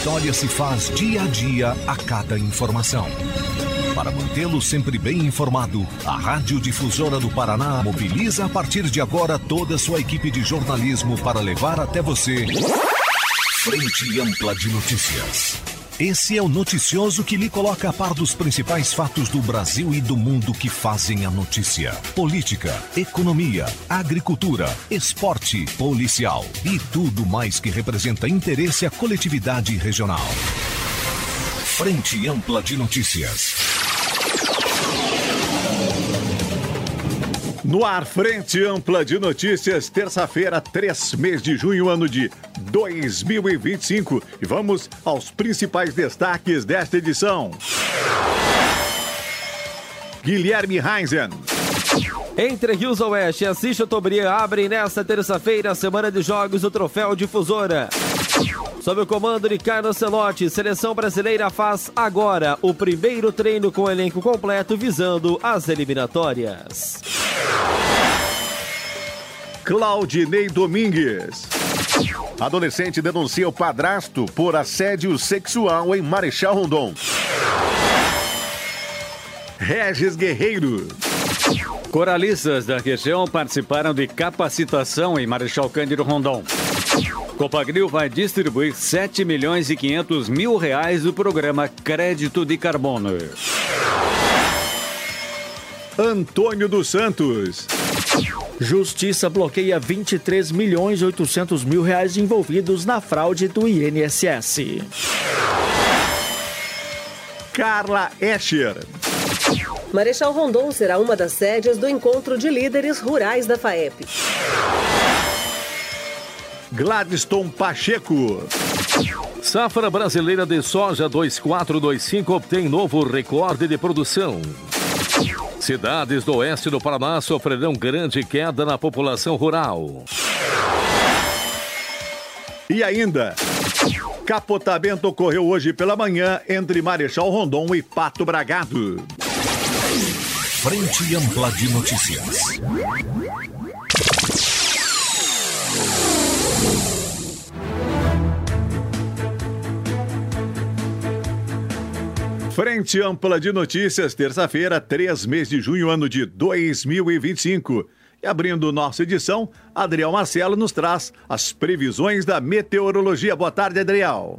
história se faz dia a dia a cada informação. Para mantê-lo sempre bem informado, a Rádio Difusora do Paraná mobiliza a partir de agora toda a sua equipe de jornalismo para levar até você Frente Ampla de Notícias. Esse é o noticioso que lhe coloca a par dos principais fatos do Brasil e do mundo que fazem a notícia. Política, economia, agricultura, esporte, policial e tudo mais que representa interesse à coletividade regional. Frente Ampla de Notícias. No ar, Frente Ampla de Notícias, terça-feira, 3 de junho, ano de 2025. E vamos aos principais destaques desta edição. Guilherme Heinzen. Entre Rios Oeste e Assis Chateaubriand abrem nesta terça-feira a semana de jogos do Troféu Difusora. Sob o comando de Carlo Ancelotti, seleção brasileira faz agora o primeiro treino com o elenco completo visando as eliminatórias. Claudinei Domingues. Adolescente denuncia o padrasto por assédio sexual em Marechal Rondon. Regis Guerreiro. Coralistas da região participaram de capacitação em Marechal Cândido Rondon. Copagril vai distribuir 7 milhões e 500 mil reais do programa Crédito de Carbono. Antônio dos Santos. Justiça bloqueia 23 milhões e 800 mil reais envolvidos na fraude do INSS. Carla Escher. Marechal Rondon será uma das sedes do encontro de líderes rurais da FAEP. Gladstone Pacheco. Safra brasileira de soja 2425 obtém novo recorde de produção. Cidades do oeste do Paraná sofrerão grande queda na população rural. E ainda, capotamento ocorreu hoje pela manhã entre Marechal Rondon e Pato Bragado. Frente Ampla de Notícias. Frente Ampla de Notícias, terça-feira, 3 de junho, ano de 2025. E abrindo nossa edição, Adriel Marcelo nos traz as previsões da meteorologia. Boa tarde, Adriel.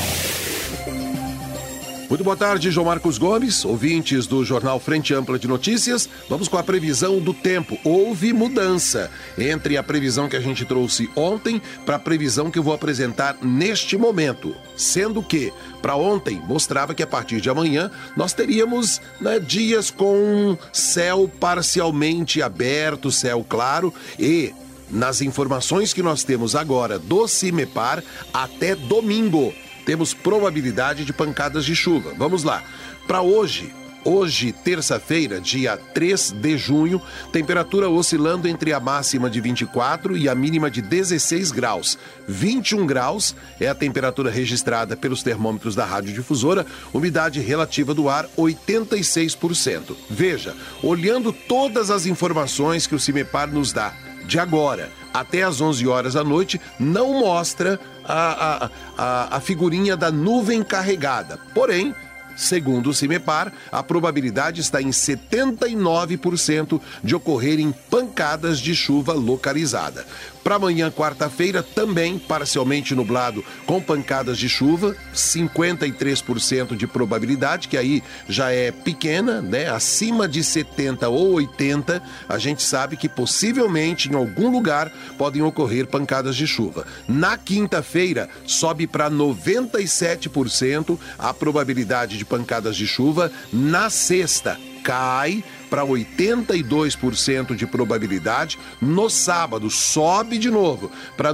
Muito boa tarde, João Marcos Gomes, ouvintes do Jornal Frente Ampla de Notícias. Vamos com a previsão do tempo. Houve mudança entre a previsão que a gente trouxe ontem para a previsão que eu vou apresentar neste momento. Sendo que, para ontem, mostrava que a partir de amanhã nós teríamos dias com céu parcialmente aberto, céu claro e... nas informações que nós temos agora do CIMEPAR, até domingo temos probabilidade de pancadas de chuva. Vamos lá. Para hoje, terça-feira, dia 3 de junho, temperatura oscilando entre a máxima de 24 e a mínima de 16 graus. 21 graus é a temperatura registrada pelos termômetros da Rádio Difusora, umidade relativa do ar 86%. Veja, olhando todas as informações que o CIMEPAR nos dá de agora até às 11 horas da noite, não mostra a figurinha da nuvem carregada. Porém, segundo o CIMEPAR, a probabilidade está em 79% de ocorrerem pancadas de chuva localizada. Para amanhã, quarta-feira, também parcialmente nublado com pancadas de chuva, 53% de probabilidade, que aí já é pequena, né? Acima de 70 ou 80, a gente sabe que possivelmente em algum lugar podem ocorrer pancadas de chuva. Na quinta-feira, sobe para 97% a probabilidade de pancadas de chuva. Na sexta, cai para 82% de probabilidade. No sábado, sobe de novo para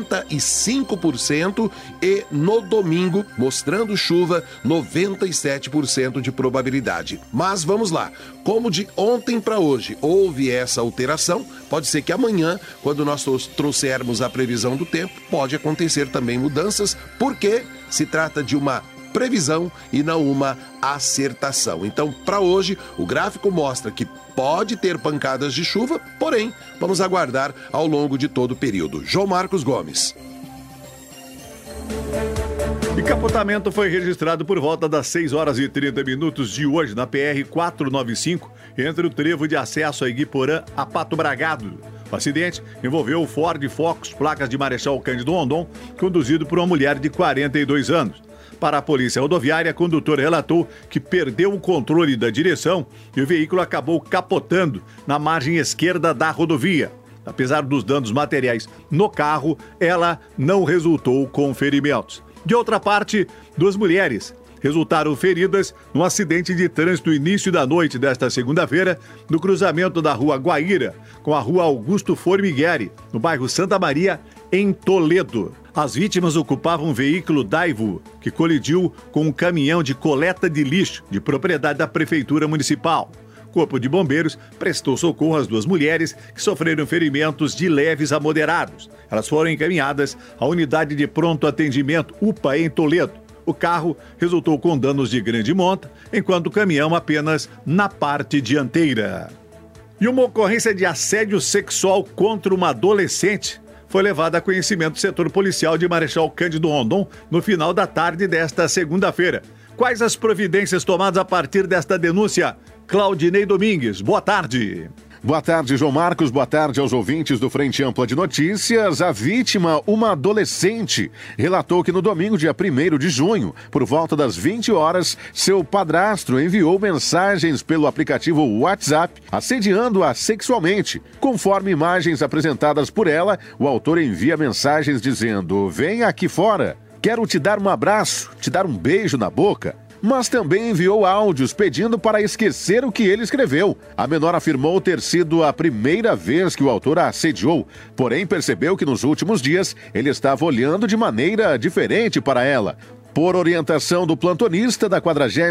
95% e no domingo, mostrando chuva, 97% de probabilidade. Mas vamos lá, como de ontem para hoje houve essa alteração, pode ser que amanhã, quando nós trouxermos a previsão do tempo, pode acontecer também mudanças, porque se trata de uma previsão e não uma acertação. Então, para hoje, o gráfico mostra que pode ter pancadas de chuva, porém, vamos aguardar ao longo de todo o período. João Marcos Gomes. E capotamento foi registrado por volta das 6 horas e 30 minutos de hoje na PR-495, entre o trevo de acesso a Iguiporã a Pato Bragado. O acidente envolveu o Ford Focus, placas de Marechal Cândido Rondon, conduzido por uma mulher de 42 anos. Para a polícia rodoviária, o condutor relatou que perdeu o controle da direção e o veículo acabou capotando na margem esquerda da rodovia. Apesar dos danos materiais no carro, ela não resultou com ferimentos. De outra parte, 2 mulheres resultaram feridas no acidente de trânsito no início da noite desta segunda-feira, no cruzamento da rua Guaíra com a rua Augusto Formigueri, no bairro Santa Maria, em Toledo. As vítimas ocupavam um veículo Daewoo que colidiu com um caminhão de coleta de lixo de propriedade da Prefeitura Municipal. O Corpo de Bombeiros prestou socorro às 2 mulheres que sofreram ferimentos de leves a moderados. Elas foram encaminhadas à unidade de pronto atendimento UPA em Toledo. O carro resultou com danos de grande monta, enquanto o caminhão apenas na parte dianteira. E uma ocorrência de assédio sexual contra uma adolescente foi levada a conhecimento do setor policial de Marechal Cândido Rondon no final da tarde desta segunda-feira. Quais as providências tomadas a partir desta denúncia? Claudinei Domingues, boa tarde. Boa tarde, João Marcos. Boa tarde aos ouvintes do Frente Ampla de Notícias. A vítima, uma adolescente, relatou que no domingo, dia 1º de junho, por volta das 20 horas, seu padrasto enviou mensagens pelo aplicativo WhatsApp, assediando-a sexualmente. Conforme imagens apresentadas por ela, o autor envia mensagens dizendo: "Vem aqui fora, quero te dar um abraço, te dar um beijo na boca." Mas também enviou áudios pedindo para esquecer o que ele escreveu. A menor afirmou ter sido a primeira vez que o autor a assediou, porém percebeu que nos últimos dias ele estava olhando de maneira diferente para ela. Por orientação do plantonista da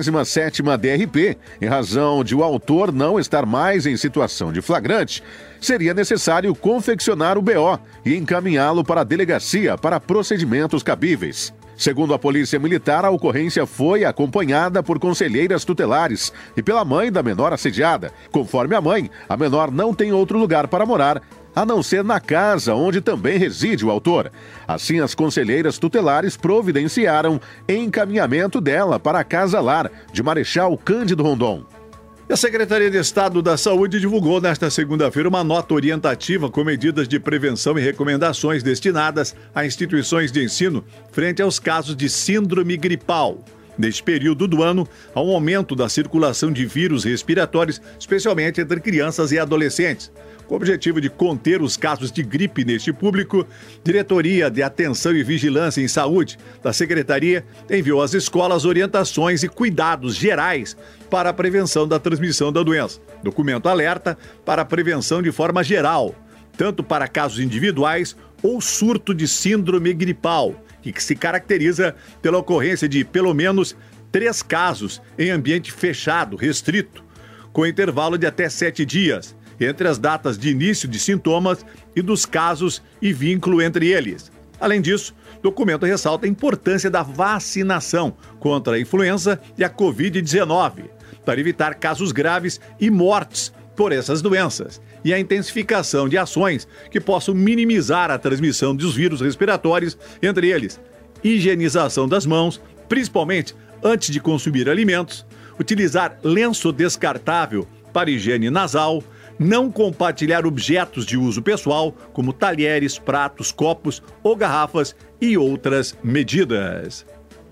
47ª DRP, em razão de o autor não estar mais em situação de flagrante, seria necessário confeccionar o BO e encaminhá-lo para a delegacia para procedimentos cabíveis. Segundo a Polícia Militar, a ocorrência foi acompanhada por conselheiras tutelares e pela mãe da menor assediada. Conforme a mãe, a menor não tem outro lugar para morar, a não ser na casa onde também reside o autor. Assim, as conselheiras tutelares providenciaram encaminhamento dela para a Casa-Lar de Marechal Cândido Rondon. A Secretaria de Estado da Saúde divulgou nesta segunda-feira uma nota orientativa com medidas de prevenção e recomendações destinadas a instituições de ensino frente aos casos de síndrome gripal. Neste período do ano, há um aumento da circulação de vírus respiratórios, especialmente entre crianças e adolescentes. Com o objetivo de conter os casos de gripe neste público, Diretoria de Atenção e Vigilância em Saúde da Secretaria enviou às escolas orientações e cuidados gerais para a prevenção da transmissão da doença. Documento alerta para a prevenção de forma geral, tanto para casos individuais ou surto de síndrome gripal, que se caracteriza pela ocorrência de pelo menos 3 casos em ambiente fechado, restrito, com intervalo de até 7 dias, entre as datas de início de sintomas e dos casos e vínculo entre eles. Além disso, o documento ressalta a importância da vacinação contra a influenza e a Covid-19, para evitar casos graves e mortes por essas doenças, e a intensificação de ações que possam minimizar a transmissão dos vírus respiratórios, entre eles higienização das mãos, principalmente antes de consumir alimentos, utilizar lenço descartável para higiene nasal, não compartilhar objetos de uso pessoal, como talheres, pratos, copos ou garrafas e outras medidas.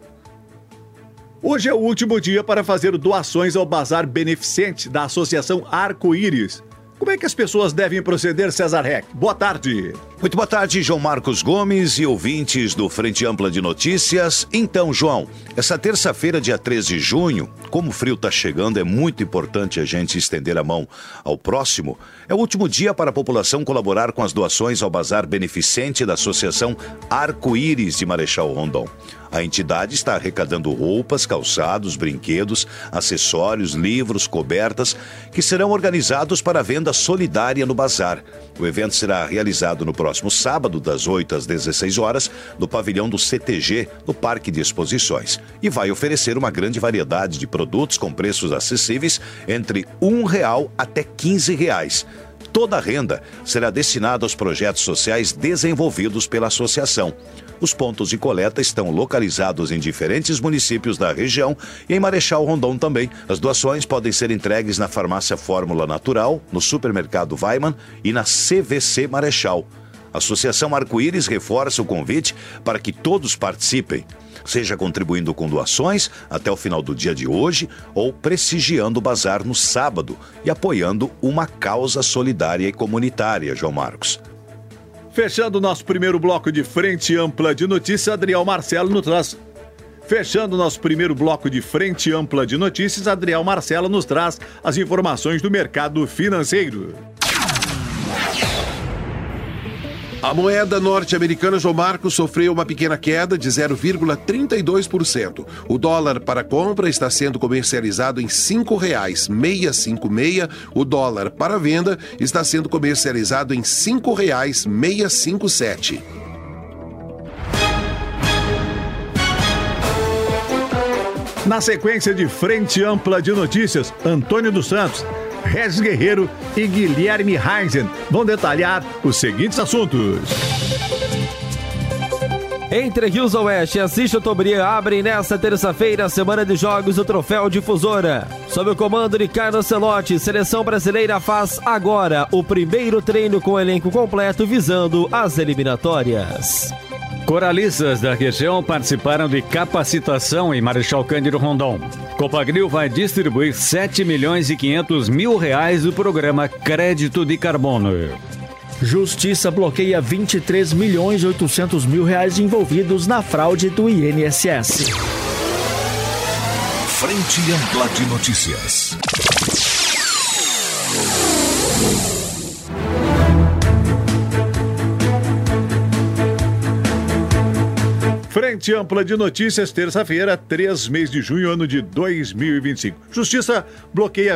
Hoje é o último dia para fazer doações ao Bazar Beneficente da Associação Arco-Íris. Como é que as pessoas devem proceder, César Reck? Boa tarde. Muito boa tarde, João Marcos Gomes e ouvintes do Frente Ampla de Notícias. Então, João, essa terça-feira, dia 3 de junho, como o frio está chegando, é muito importante a gente estender a mão ao próximo. É o último dia para a população colaborar com as doações ao Bazar Beneficente da Associação Arco-Íris de Marechal Rondon. A entidade está arrecadando roupas, calçados, brinquedos, acessórios, livros, cobertas, que serão organizados para venda solidária no bazar. O evento será realizado no próximo sábado, das 8 às 16 horas, no pavilhão do CTG, no Parque de Exposições. E vai oferecer uma grande variedade de produtos com preços acessíveis entre R$ 1 até R$ 15. Toda a renda será destinada aos projetos sociais desenvolvidos pela associação. Os pontos de coleta estão localizados em diferentes municípios da região e em Marechal Rondon também. As doações podem ser entregues na Farmácia Fórmula Natural, no Supermercado Weiman e na CVC Marechal. A Associação Arco-Íris reforça o convite para que todos participem, seja contribuindo com doações até o final do dia de hoje ou prestigiando o bazar no sábado e apoiando uma causa solidária e comunitária, João Marcos. Fechando o nosso primeiro bloco de Frente Ampla de Notícias, Adriel Marcelo nos traz... Fechando o nosso primeiro bloco de Frente Ampla de Notícias, Adriel Marcelo nos traz as informações do mercado financeiro. A moeda norte-americana, João Marcos, sofreu uma pequena queda de 0,32%. O dólar para compra está sendo comercializado em R$ 5,656. O dólar para venda está sendo comercializado em R$ 5,657. Na sequência de Frente Ampla de Notícias, Antônio dos Santos, Regis Guerreiro e Guilherme Heisen vão detalhar os seguintes assuntos. Entre Rios Oeste e Assis Chateaubriand abrem nesta terça-feira a semana de jogos do Troféu Difusora. Sob o comando de Carlos Celotti, Seleção Brasileira faz agora o primeiro treino com o elenco completo visando as eliminatórias. Coralistas da região participaram de capacitação em Marechal Cândido Rondon. Copagril vai distribuir 7.500.000 reais do programa Crédito de Carbono. Justiça bloqueia 23.800.000 reais envolvidos na fraude do INSS. Frente Ampla de Notícias. Frente Ampla de Notícias, terça-feira, 3 mês de junho, ano de 2025. Justiça bloqueia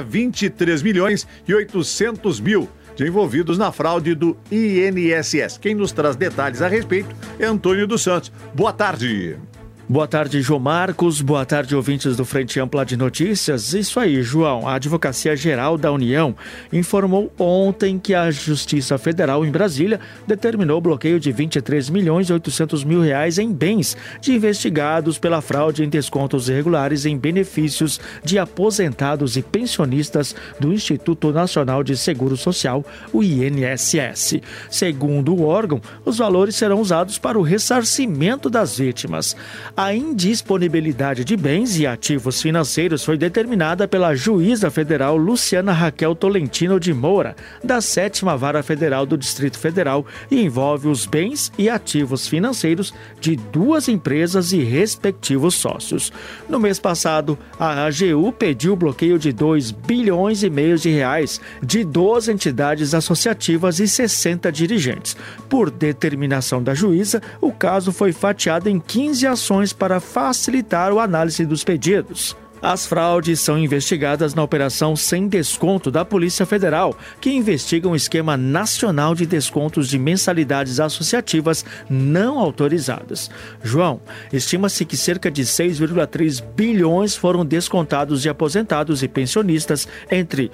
23.800.000 de envolvidos na fraude do INSS. Quem nos traz detalhes a respeito é Antônio dos Santos. Boa tarde. Boa tarde, João Marcos. Boa tarde, ouvintes do Frente Ampla de Notícias. Isso aí, João. A Advocacia Geral da União informou ontem que a Justiça Federal em Brasília determinou o bloqueio de 23.800.000 reais em bens de investigados pela fraude em descontos irregulares em benefícios de aposentados e pensionistas do Instituto Nacional de Seguro Social, o INSS. Segundo o órgão, os valores serão usados para o ressarcimento das vítimas. A indisponibilidade de bens e ativos financeiros foi determinada pela juíza federal Luciana Raquel Tolentino de Moura, da 7ª Vara Federal do Distrito Federal, e envolve os bens e ativos financeiros de 2 empresas e respectivos sócios. No mês passado, a AGU pediu o bloqueio de 2,5 bilhões de reais de 12 entidades associativas e 60 dirigentes. Por determinação da juíza, o caso foi fatiado em 15 ações para facilitar a análise dos pedidos. As fraudes são investigadas na Operação Sem Desconto da Polícia Federal, que investiga um esquema nacional de descontos de mensalidades associativas não autorizadas. João, estima-se que cerca de 6,3 bilhões foram descontados de aposentados e pensionistas entre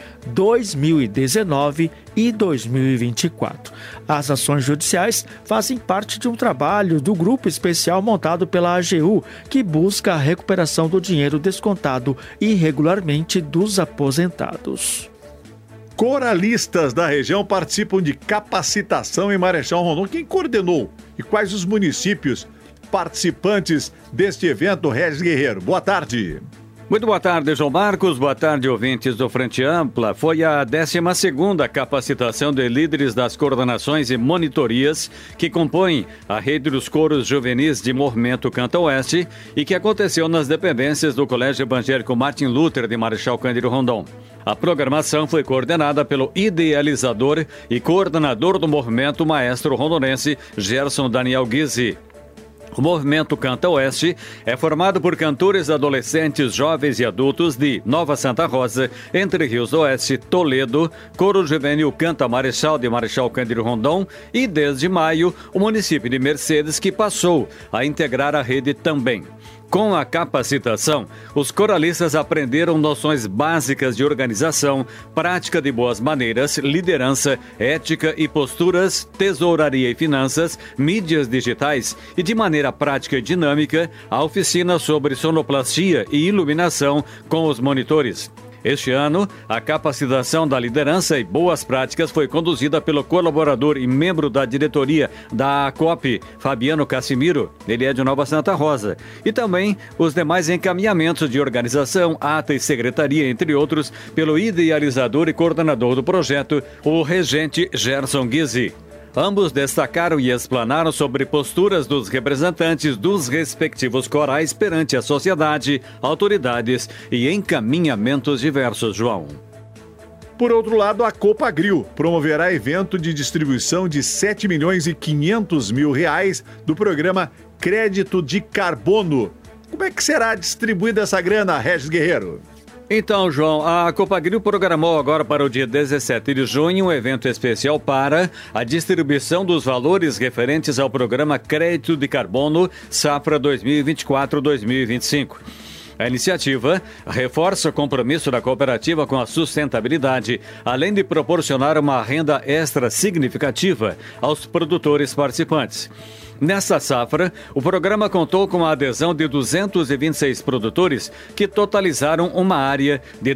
2019 e 2024. As ações judiciais fazem parte de um trabalho do grupo especial montado pela AGU, que busca a recuperação do dinheiro descontado irregularmente dos aposentados. Coralistas da região participam de capacitação em Marechal Rondon. Quem coordenou e quais os municípios participantes deste evento, Regis Guerreiro? Boa tarde. Muito boa tarde, João Marcos. Boa tarde, ouvintes do Frente Ampla. Foi a 12ª capacitação de líderes das coordenações e monitorias que compõem a rede dos coros juvenis de Movimento Canta Oeste e que aconteceu nas dependências do Colégio Evangélico Martin Luther de Marechal Cândido Rondon. A programação foi coordenada pelo idealizador e coordenador do movimento, maestro rondonense Gerson Daniel Guizzi. O Movimento Canta Oeste é formado por cantores adolescentes, jovens e adultos de Nova Santa Rosa, Entre Rios do Oeste, Toledo, Coro Juvenil Canta Marechal de Marechal Cândido Rondon e, desde maio, o município de Mercedes, que passou a integrar a rede também. Com a capacitação, os coralistas aprenderam noções básicas de organização, prática de boas maneiras, liderança, ética e posturas, tesouraria e finanças, mídias digitais e, de maneira prática e dinâmica, a oficina sobre sonoplastia e iluminação com os monitores. Este ano, a capacitação da liderança e boas práticas foi conduzida pelo colaborador e membro da diretoria da ACOP, Fabiano Cassimiro, ele é de Nova Santa Rosa, e também os demais encaminhamentos de organização, ata e secretaria, entre outros, pelo idealizador e coordenador do projeto, o regente Gerson Guizzi. Ambos destacaram e explanaram sobre posturas dos representantes dos respectivos corais perante a sociedade, autoridades e encaminhamentos diversos, João. Por outro lado, a Copagril promoverá evento de distribuição de 7 milhões e 500 mil reais do programa Crédito de Carbono. Como é que será distribuída essa grana, Regis Guerreiro? Então, João, a Copagril programou agora para o dia 17 de junho um evento especial para a distribuição dos valores referentes ao programa Crédito de Carbono Safra 2024-2025. A iniciativa reforça o compromisso da cooperativa com a sustentabilidade, além de proporcionar uma renda extra significativa aos produtores participantes. Nesta safra, o programa contou com a adesão de 226 produtores que totalizaram uma área de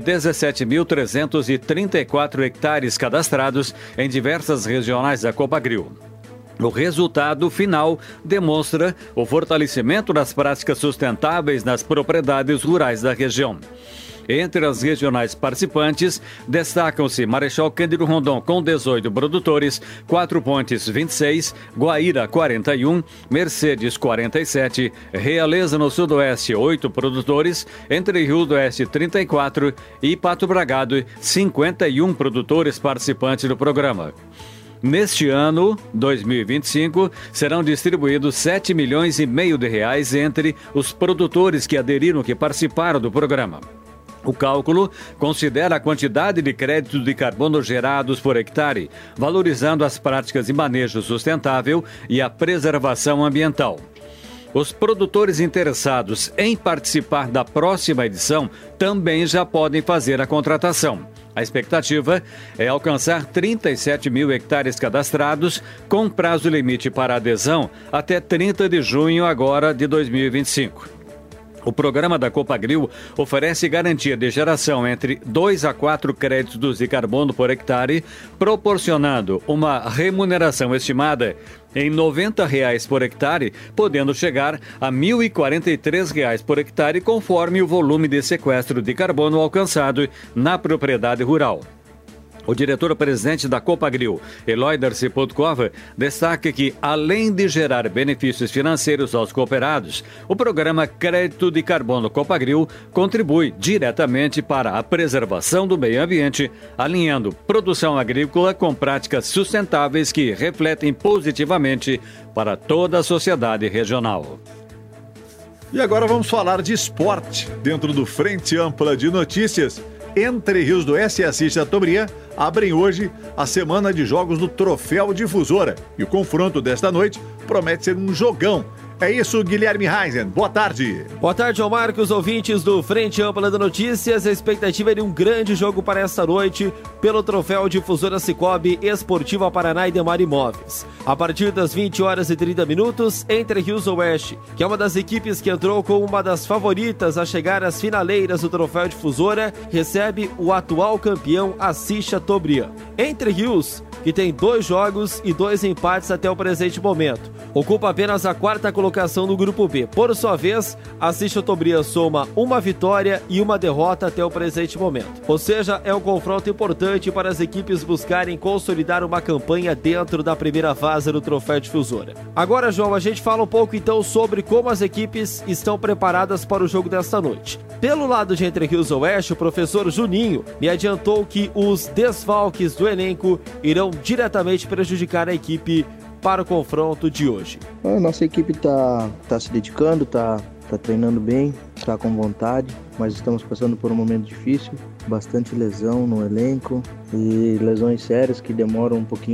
17.334 hectares cadastrados em diversas regionais da Copagril. O resultado final demonstra o fortalecimento das práticas sustentáveis nas propriedades rurais da região. Entre as regionais participantes, destacam-se Marechal Cândido Rondon com 18 produtores, Quatro Pontes 26, Guaíra 41, Mercedes 47, Realeza no Sudoeste 8 produtores, Entre Rios do Oeste 34 e Pato Bragado 51 produtores participantes do programa. Neste ano, 2025, serão distribuídos 7 milhões e meio de reais entre os produtores que aderiram, que participaram do programa. O cálculo considera a quantidade de créditos de carbono gerados por hectare, valorizando as práticas de manejo sustentável e a preservação ambiental. Os produtores interessados em participar da próxima edição também já podem fazer a contratação. A expectativa é alcançar 37 mil hectares cadastrados, com prazo limite para adesão até 30 de junho agora de 2025. O programa da Copagril oferece garantia de geração entre 2 a 4 créditos de carbono por hectare, proporcionando uma remuneração estimada em R$ 90 por hectare, podendo chegar a R$ 1.043 por hectare, conforme o volume de sequestro de carbono alcançado na propriedade rural. O diretor-presidente da Copagril, Eloy Darcy Podkova, destaca que, além de gerar benefícios financeiros aos cooperados, o programa Crédito de Carbono Copagril contribui diretamente para a preservação do meio ambiente, alinhando produção agrícola com práticas sustentáveis que refletem positivamente para toda a sociedade regional. E agora vamos falar de esporte. Dentro do Frente Ampla de Notícias, Entre Rios do Oeste e Assis Chateaubriand abrem hoje a semana de jogos do Troféu Difusora. E o confronto desta noite promete ser um jogão. É isso, Guilherme Reisen. Boa tarde. Boa tarde, ao Marcos, ouvintes do Frente Ampla de Notícias. A expectativa é de um grande jogo para esta noite pelo Troféu Difusora Cicobi Esportiva Paraná e Demar Imóveis. A partir das 20 horas e 30 minutos, Entre Rios Oeste, que é uma das equipes que entrou como uma das favoritas a chegar às finaleiras do Troféu Difusora, recebe o atual campeão Assis Chateaubriand. Entre Rios, que tem 2 jogos e 2 empates até o presente momento, ocupa apenas a 4ª colocação no Grupo B. Por sua vez, Assis Chateaubriand soma 1 vitória e 1 derrota até o presente momento. Ou seja, é um confronto importante para as equipes buscarem consolidar uma campanha dentro da primeira fase do Troféu Difusora. Agora, João, a gente fala um pouco então sobre como as equipes estão preparadas para o jogo desta noite. Pelo lado de Entre Rios Oeste, o professor Juninho me adiantou que os desfalques do elenco irão diretamente prejudicar a equipe para o confronto de hoje. A nossa equipe está se dedicando, está treinando bem, está com vontade, mas estamos passando por um momento difícil, bastante lesão no elenco e lesões sérias que demoram um pouquinho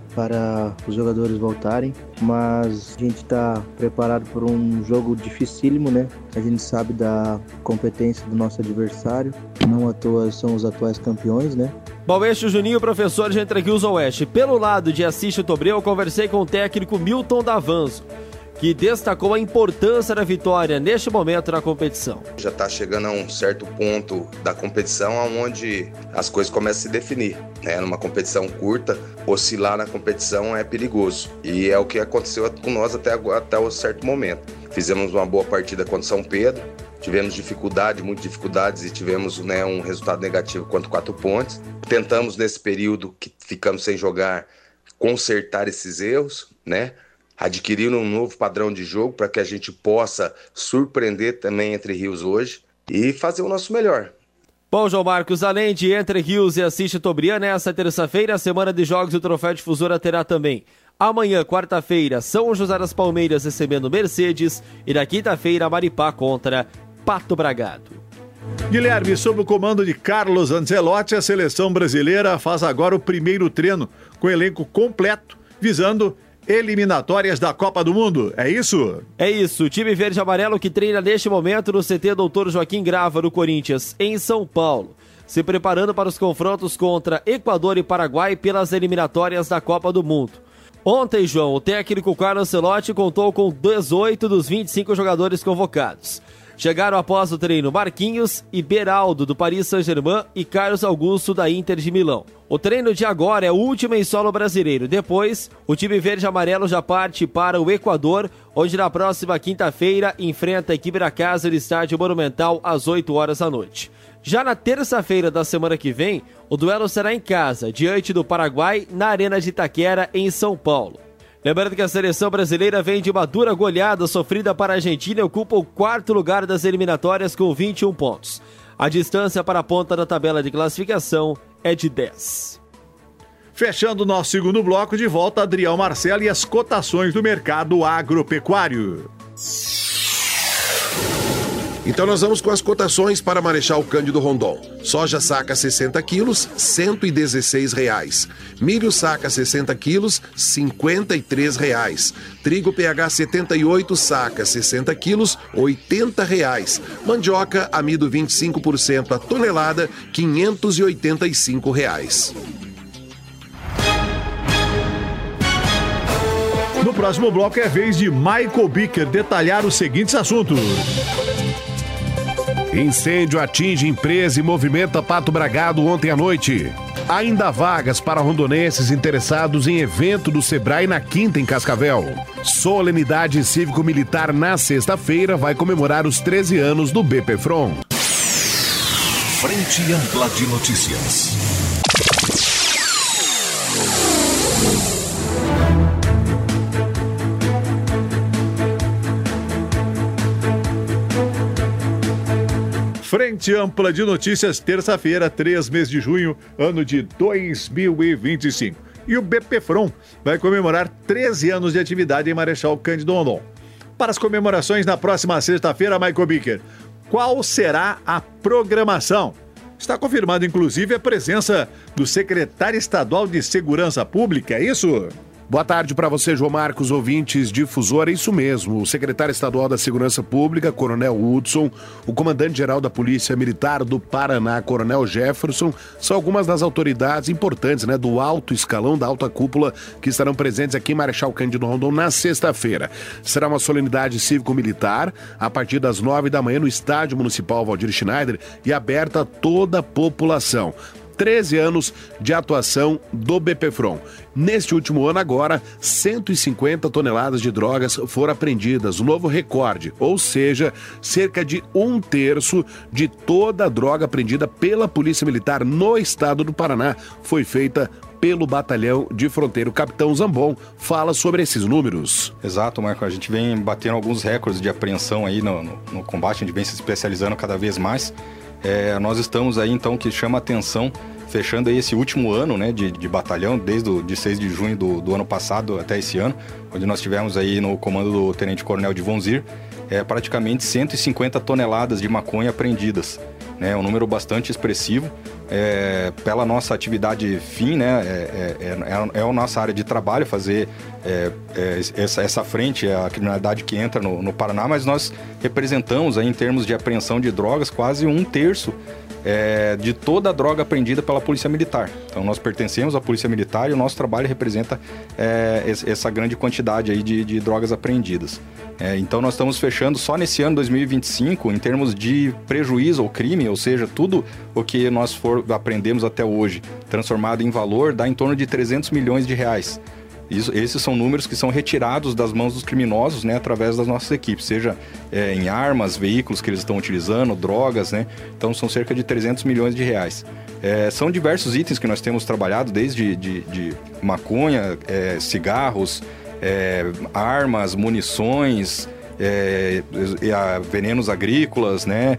para os jogadores voltarem, mas a gente está preparado por um jogo dificílimo, né? A gente sabe da competência do nosso adversário, não à toa são os atuais campeões, né? Bom, este é o Juninho, professor de Entre Rios Oeste. Pelo lado de Assis Chateaubriand, eu conversei com o técnico Milton Davanzo, que destacou a importância da vitória neste momento na competição. Já está chegando a um certo ponto da competição onde as coisas começam a se definir, né? Numa competição curta, oscilar na competição é perigoso. E é o que aconteceu com nós até um certo momento. Fizemos uma boa partida contra São Pedro, tivemos muitas dificuldades e tivemos, né, um resultado negativo quanto 4 pontos. Tentamos nesse período que ficamos sem jogar consertar esses erros, né? Adquirir um novo padrão de jogo para que a gente possa surpreender também Entre Rios hoje e fazer o nosso melhor. Bom, João Marcos, além de Entre Rios e Assis Chateaubriand, nessa terça-feira, a semana de jogos do Troféu Difusora terá também. Amanhã, quarta-feira, São José das Palmeiras recebendo Mercedes e na quinta-feira, Maripá contra Pato Bragado. Guilherme, sob o comando de Carlos Ancelotti, a seleção brasileira faz agora o primeiro treino com o elenco completo, visando eliminatórias da Copa do Mundo, é isso? É isso, o time verde e amarelo que treina neste momento no CT Dr. Joaquim Grava, no Corinthians, em São Paulo, se preparando para os confrontos contra Equador e Paraguai pelas eliminatórias da Copa do Mundo. Ontem, João, o técnico Carlos Ancelotti contou com 18 dos 25 jogadores convocados. Chegaram após o treino Marquinhos e Beraldo, do Paris Saint-Germain, e Carlos Augusto, da Inter de Milão. O treino de agora é o último em solo brasileiro. Depois, o time verde e amarelo já parte para o Equador, onde na próxima quinta-feira enfrenta a equipe da casa no Estádio Monumental às 8 horas da noite. Já na terça-feira da semana que vem, o duelo será em casa, diante do Paraguai, na Arena de Itaquera, em São Paulo. Lembrando que a seleção brasileira vem de uma dura goleada sofrida para a Argentina e ocupa o 4º lugar das eliminatórias com 21 pontos. A distância para a ponta da tabela de classificação é de 10. Fechando o nosso segundo bloco, de volta Adriel Marcelo e as cotações do mercado agropecuário. Então nós vamos com as cotações para Marechal Cândido Rondon. Soja saca 60 quilos, R$ 116. Milho saca 60 quilos, R$ 53. Trigo PH 78, saca 60 quilos, R$ 80. Mandioca amido 25% a tonelada, R$ 585. No próximo bloco é vez de Michael Bicker detalhar os seguintes assuntos. Incêndio atinge empresa e movimenta Pato Bragado ontem à noite. Ainda há vagas para rondonenses interessados em evento do Sebrae na quinta em Cascavel. Solenidade cívico-militar na sexta-feira vai comemorar os 13 anos do BPFROM. Frente Ampla de Notícias. Frente Ampla de Notícias, terça-feira, 3 meses de junho, ano de 2025. E o BPFROM vai comemorar 13 anos de atividade em Marechal Cândido Rondon. Para as comemorações na próxima sexta-feira, Michael Bicker, qual será a programação? Está confirmado, inclusive, a presença do secretário estadual de Segurança Pública, é isso? Boa tarde para você, João Marcos, ouvintes Difusora. É isso mesmo. O secretário estadual da Segurança Pública, Coronel Hudson, o comandante-geral da Polícia Militar do Paraná, Coronel Jefferson, são algumas das autoridades importantes, né, do alto escalão, da alta cúpula, que estarão presentes aqui em Marechal Cândido Rondon na sexta-feira. Será uma solenidade cívico-militar a partir das 9 da manhã no Estádio Municipal Valdir Schneider e aberta a toda a população. 13 anos de atuação do BPFROM. Neste último ano agora, 150 toneladas de drogas foram apreendidas, um novo recorde, ou seja, cerca de 1/3 de toda a droga apreendida pela Polícia Militar no estado do Paraná foi feita pelo Batalhão de Fronteira. O capitão Zambon fala sobre esses números. Exato, Marco. A gente vem batendo alguns recordes de apreensão aí no combate, a gente vem se especializando cada vez mais. Nós estamos aí, então, que chama atenção, fechando aí esse último ano, né, de batalhão, desde de 6 de junho do ano passado até esse ano, onde nós tivemos aí no comando do Tenente Coronel Divon Zir, praticamente 150 toneladas de maconha apreendidas, né, um número bastante expressivo, pela nossa atividade fim, né, é a nossa área de trabalho fazer essa frente à criminalidade que entra no Paraná, mas nós representamos aí, em termos de apreensão de drogas, quase 1/3 de toda a droga apreendida pela Polícia Militar. Então nós pertencemos à Polícia Militar e o nosso trabalho representa essa grande quantidade aí de drogas apreendidas. Então nós estamos fechando só nesse ano 2025, em termos de prejuízo ao crime, ou seja, tudo o que nós aprendemos até hoje, transformado em valor, dá em torno de 300 milhões de reais. Esses são números que são retirados das mãos dos criminosos, né, através das nossas equipes, seja em armas, veículos que eles estão utilizando, drogas, né? Então são cerca de 300 milhões de reais. São diversos itens que nós temos trabalhado, desde de maconha, cigarros, armas, munições, venenos agrícolas, né?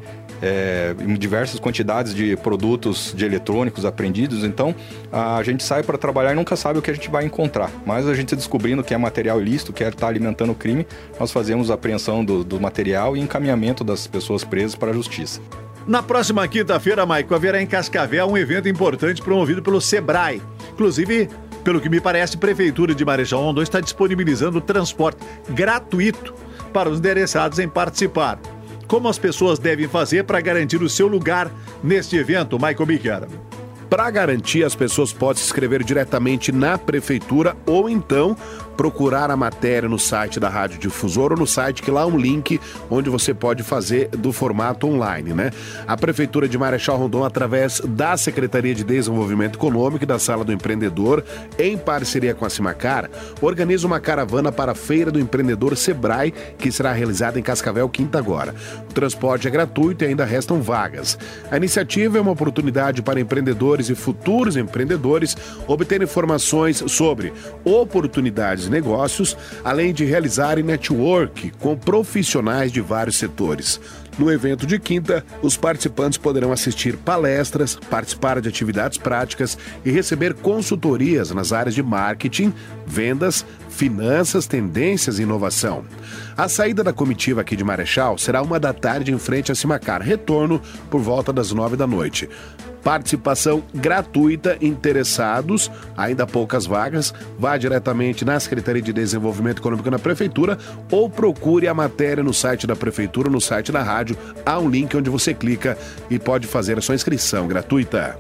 Em diversas quantidades de produtos de eletrônicos apreendidos. Então a gente sai para trabalhar e nunca sabe o que a gente vai encontrar, mas a gente descobrindo que é material ilícito, que está alimentando o crime, nós fazemos a apreensão do material e encaminhamento das pessoas presas para a justiça. Na próxima quinta-feira, Maico, haverá em Cascavel um evento importante promovido pelo Sebrae. Inclusive, pelo que me parece, a Prefeitura de Marechal Rondon está disponibilizando transporte gratuito para os interessados em participar. Como as pessoas devem fazer para garantir o seu lugar neste evento, Michael Bicker? Para garantir, as pessoas podem se inscrever diretamente na Prefeitura ou então procurar a matéria no site da Rádio Difusora ou no site que lá há um link onde você pode fazer do formato online, né? A Prefeitura de Marechal Rondon, através da Secretaria de Desenvolvimento Econômico e da Sala do Empreendedor, em parceria com a Cimacar, organiza uma caravana para a Feira do Empreendedor Sebrae, que será realizada em Cascavel quinta agora. O transporte é gratuito e ainda restam vagas. A iniciativa é uma oportunidade para empreendedores e futuros empreendedores obterem informações sobre oportunidades de negócios, além de realizarem network com profissionais de vários setores. No evento de quinta, os participantes poderão assistir palestras, participar de atividades práticas e receber consultorias nas áreas de marketing, vendas, finanças, tendências e inovação. A saída da comitiva aqui de Marechal será 13h em frente à Cimacar, retorno por volta das 21h. Participação gratuita, interessados, ainda há poucas vagas, vá diretamente na Secretaria de Desenvolvimento Econômico na Prefeitura ou procure a matéria no site da Prefeitura, no site da rádio, há um link onde você clica e pode fazer a sua inscrição gratuita.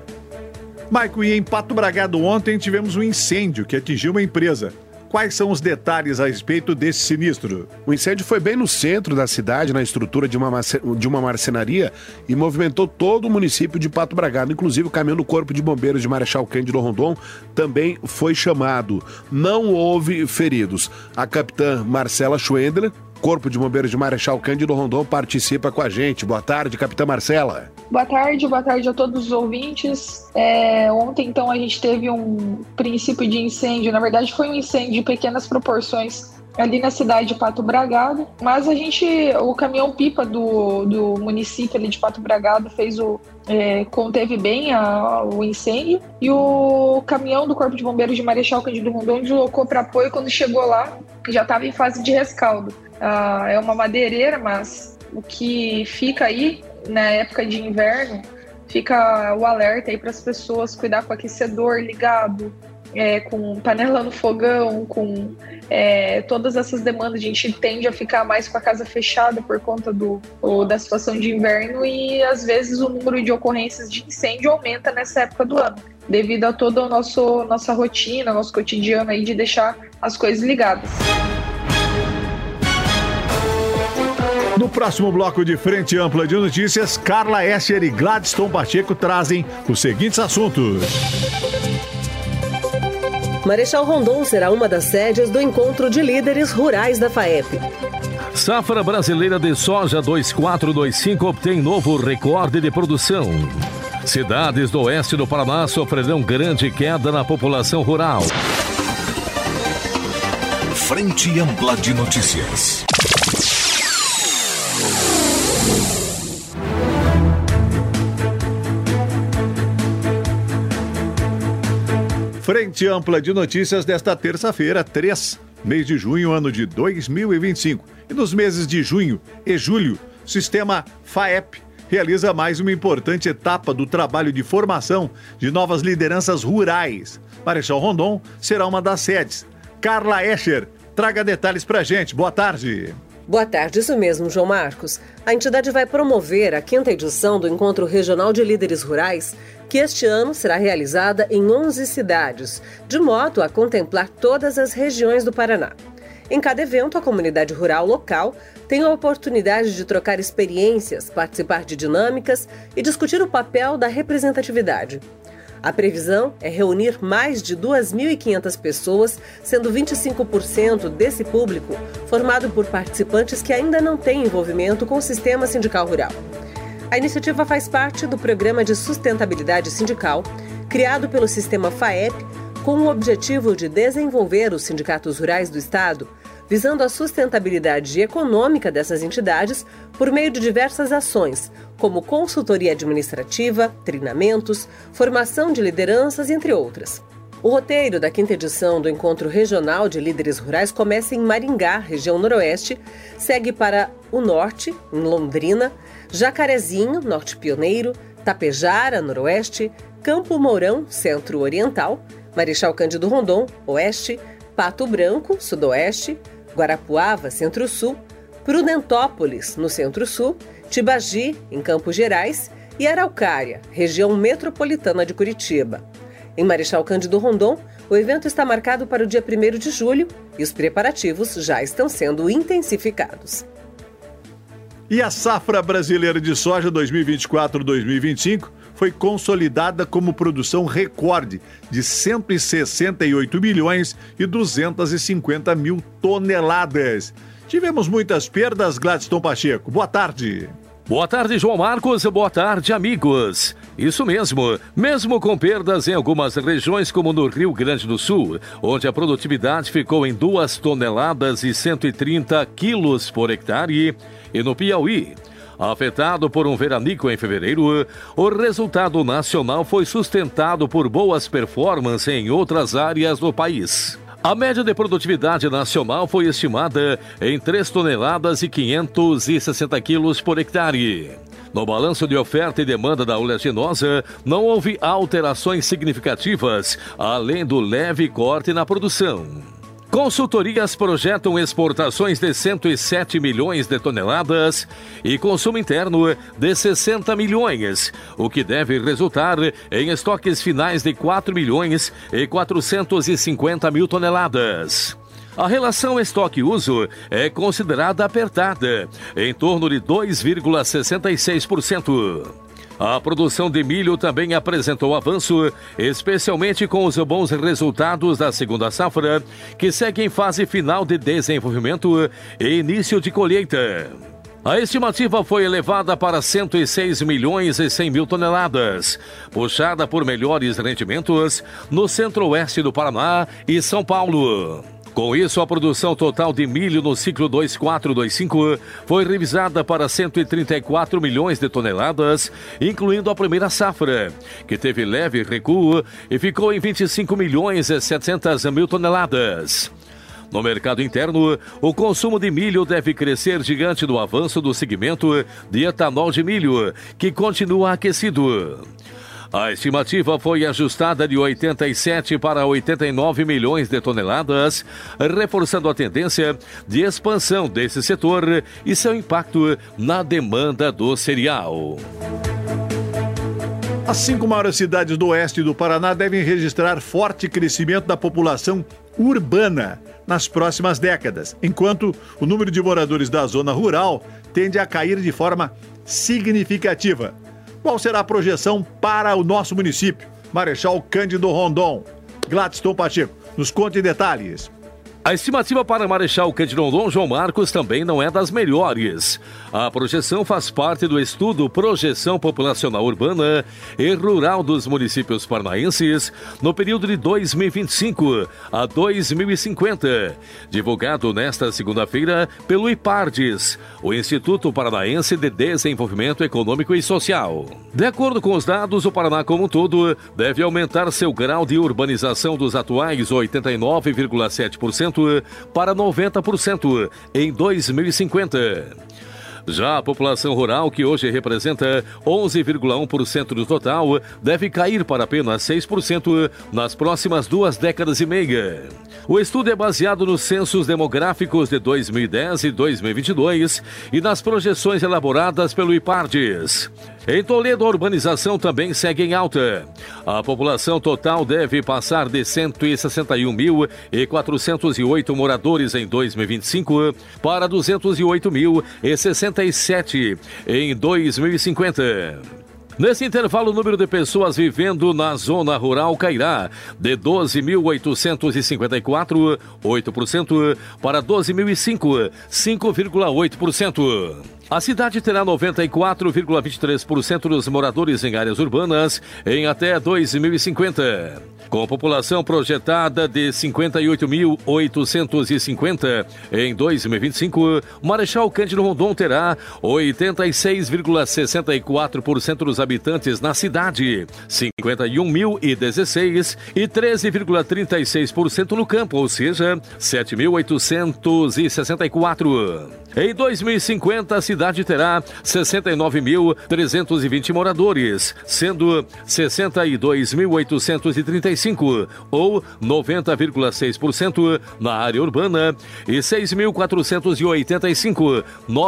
Maico, e em Pato Bragado ontem tivemos um incêndio que atingiu uma empresa. Quais são os detalhes a respeito desse sinistro? O incêndio foi bem no centro da cidade, na estrutura de uma marcenaria, e movimentou todo o município de Pato Bragado. Inclusive, o caminhão do Corpo de Bombeiros de Marechal Cândido Rondon também foi chamado. Não houve feridos. A capitã Marcela Schwendler, Corpo de Bombeiros de Marechal Cândido Rondon, participa com a gente. Boa tarde, capitã Marcela. Boa tarde a todos os ouvintes. Ontem, então, a gente teve um princípio de incêndio. Na verdade, foi um incêndio de pequenas proporções ali na cidade de Pato Bragado, mas o caminhão-pipa do município ali de Pato Bragado conteve bem o incêndio, e o caminhão do Corpo de Bombeiros de Marechal Cândido Rondon deslocou para apoio. Quando chegou lá, já estava em fase de rescaldo. É uma madeireira, mas o que fica aí na época de inverno, fica o alerta aí para as pessoas cuidar com o aquecedor ligado, com panela no fogão, com todas essas demandas. A gente tende a ficar mais com a casa fechada por conta da situação de inverno, e às vezes o número de ocorrências de incêndio aumenta nessa época do ano, devido a toda a nossa rotina, nosso cotidiano aí de deixar as coisas ligadas. No próximo bloco de Frente Ampla de Notícias, Carla Escher e Gladstone Pacheco trazem os seguintes assuntos. Marechal Rondon será uma das sedes do encontro de líderes rurais da FAEP. Safra brasileira de soja 2425 obtém novo recorde de produção. Cidades do oeste do Paraná sofrerão grande queda na população rural. Frente Ampla de Notícias. Frente Ampla de Notícias desta terça-feira, 3, mês de junho, ano de 2025. E nos meses de junho e julho, o sistema FAEP realiza mais uma importante etapa do trabalho de formação de novas lideranças rurais. Marechal Rondon será uma das sedes. Carla Escher, traga detalhes pra gente. Boa tarde. Boa tarde, isso mesmo, João Marcos. A entidade vai promover a 5ª edição do Encontro Regional de Líderes Rurais, que este ano será realizada em 11 cidades, de modo a contemplar todas as regiões do Paraná. Em cada evento, a comunidade rural local tem a oportunidade de trocar experiências, participar de dinâmicas e discutir o papel da representatividade. A previsão é reunir mais de 2.500 pessoas, sendo 25% desse público formado por participantes que ainda não têm envolvimento com o sistema sindical rural. A iniciativa faz parte do Programa de Sustentabilidade Sindical, criado pelo Sistema FAEP, com o objetivo de desenvolver os sindicatos rurais do Estado, visando a sustentabilidade econômica dessas entidades por meio de diversas ações, como consultoria administrativa, treinamentos, formação de lideranças, entre outras. O roteiro da 5ª edição do Encontro Regional de Líderes Rurais começa em Maringá, região noroeste, segue para o norte, em Londrina, Jacarezinho, norte pioneiro, Tapejara, noroeste, Campo Mourão, centro-oriental, Marechal Cândido Rondon, oeste, Pato Branco, sudoeste, Guarapuava, centro-sul, Prudentópolis, no centro-sul, Tibagi, em Campos Gerais, e Araucária, região metropolitana de Curitiba. Em Marechal Cândido Rondon, o evento está marcado para o dia 1º de julho e os preparativos já estão sendo intensificados. E a safra brasileira de soja 2024-2025 foi consolidada como produção recorde de 168 milhões e 250 mil toneladas. Tivemos muitas perdas, Gladstone Pacheco. Boa tarde. Boa tarde, João Marcos. Boa tarde, amigos. Isso mesmo com perdas em algumas regiões, como no Rio Grande do Sul, onde a produtividade ficou em 2 toneladas e 130 quilos por hectare, e no Piauí, afetado por um veranico em fevereiro, o resultado nacional foi sustentado por boas performances em outras áreas do país. A média de produtividade nacional foi estimada em 3 toneladas e 560 quilos por hectare. No balanço de oferta e demanda da oleaginosa, não houve alterações significativas, além do leve corte na produção. Consultorias projetam exportações de 107 milhões de toneladas e consumo interno de 60 milhões, o que deve resultar em estoques finais de 4 milhões e 450 mil toneladas. A relação estoque-uso é considerada apertada, em torno de 2,66%. A produção de milho também apresentou avanço, especialmente com os bons resultados da segunda safra, que segue em fase final de desenvolvimento e início de colheita. A estimativa foi elevada para 106 milhões e 100 mil toneladas, puxada por melhores rendimentos no centro-oeste do Paraná e São Paulo. Com isso, a produção total de milho no ciclo 2425 foi revisada para 134 milhões de toneladas, incluindo a primeira safra, que teve leve recuo e ficou em 25 milhões e 700 mil toneladas. No mercado interno, o consumo de milho deve crescer diante do avanço do segmento de etanol de milho, que continua aquecido. A estimativa foi ajustada de 87 para 89 milhões de toneladas, reforçando a tendência de expansão desse setor e seu impacto na demanda do cereal. As 5 maiores cidades do oeste do Paraná devem registrar forte crescimento da população urbana nas próximas décadas, enquanto o número de moradores da zona rural tende a cair de forma significativa. Qual será a projeção para o nosso município? Marechal Cândido Rondon. Gladstone Pacheco, nos conte detalhes. A estimativa para Marechal Cândido Rondon, João Marcos, também não é das melhores. A projeção faz parte do estudo Projeção Populacional Urbana e Rural dos Municípios Paranaenses no período de 2025 a 2050, divulgado nesta segunda-feira pelo IPARDES, o Instituto Paranaense de Desenvolvimento Econômico e Social. De acordo com os dados, o Paraná como um todo deve aumentar seu grau de urbanização dos atuais 89,7% para 90% em 2050. Já a população rural, que hoje representa 11,1% do total, deve cair para apenas 6% nas próximas 2 décadas e meia. O estudo é baseado nos censos demográficos de 2010 e 2022 e nas projeções elaboradas pelo IPARDES. Em Toledo, a urbanização também segue em alta. A população total deve passar de 161.408 moradores em 2025 para 208.067 em 2050. Nesse intervalo, o número de pessoas vivendo na zona rural cairá de 12.854, 8%, para 12.005, 5,8%. A cidade terá 94,23% dos moradores em áreas urbanas em até 2050. Com população projetada de 58.850 em 2025, Marechal Cândido Rondon terá 86,64% dos habitantes na cidade, 51.016 e 13,36% no campo, ou seja, 7.864. Em 2050, a cidade terá 69.320 moradores, sendo 62.835, ou 90,6% na área urbana, e 6.485,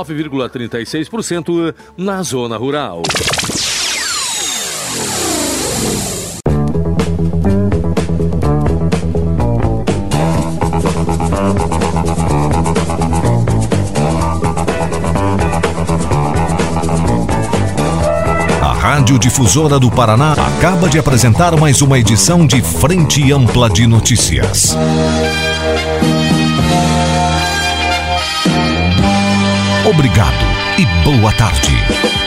9,36% na zona rural. Rádio Difusora do Paraná acaba de apresentar mais uma edição de Frente Ampla de Notícias. Obrigado e boa tarde.